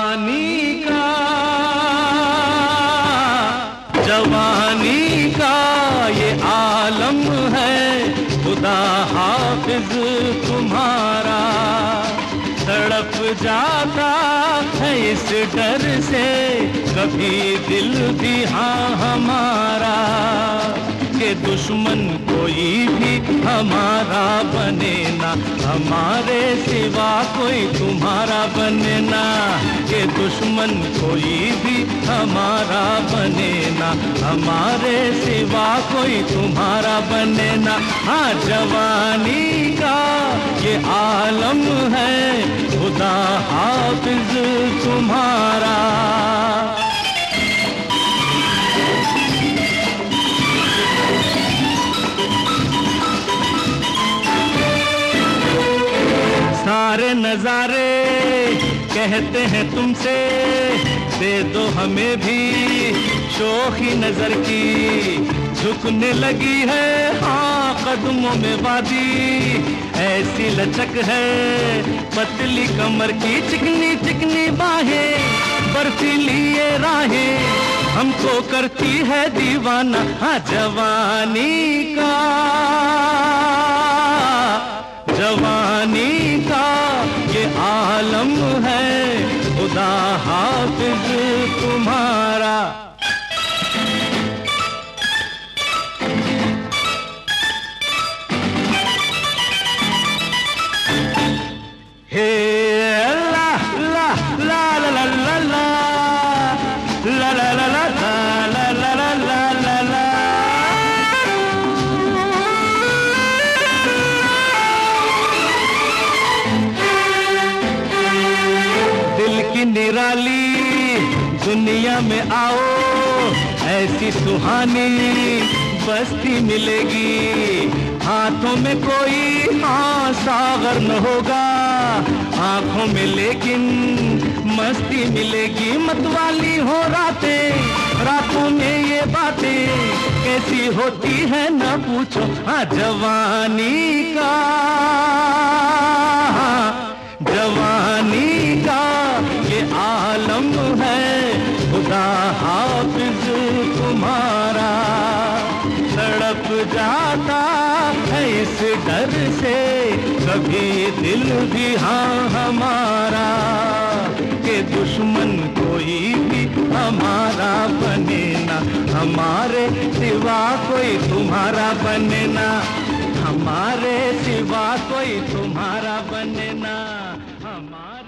जवानी का ये आलम है, खुदा हाफिज तुम्हारा। तड़प जाता है इस डर से कभी दिल भी हाँ हमारा, कि दुश्मन कोई भी हमारा बने ना, हमारे सिवा कोई तुम्हारा बने ना। कि दुश्मन कोई भी हमारा बने ना, हमारे सिवा कोई तुम्हारा बने ना। हाँ, जवानी का ये आलम है, खुदा हाफिज तुम्हारा। सारे नजारे कहते हैं तुमसे, दे दो हमें भी शोखी नजर की। झुकने लगी है हाँ कदमों में वादी, ऐसी लचक है पतली कमर की। चिकनी चिकनी बाहें बर्फीली ये राहें हमको करती है दीवाना। हाँ, जवानी का ये आलम है, खुदा हाफिज तुम्हारा। हे ला ला ला ला ला ला ला ला ला ला ला ला ला ला ला ला। निराली दुनिया में आओ, ऐसी सुहानी बस्ती मिलेगी। हाथों में कोई हाँ सागर न होगा, आंखों में लेकिन मस्ती मिलेगी। मतवाली हो रातें, रातों में ये बातें कैसी होती है न पूछो। हाँ, जवानी का ये आलम है, खुदा हाफिज तुम्हारा। तड़प जाता है इस डर से कभी दिल भी हाँ हमारा, कि दुश्मन कोई भी हमारा बने ना, हमारे सिवा कोई तुम्हारा बने ना, हमारे सिवा कोई तुम्हारा बने ना। हमारे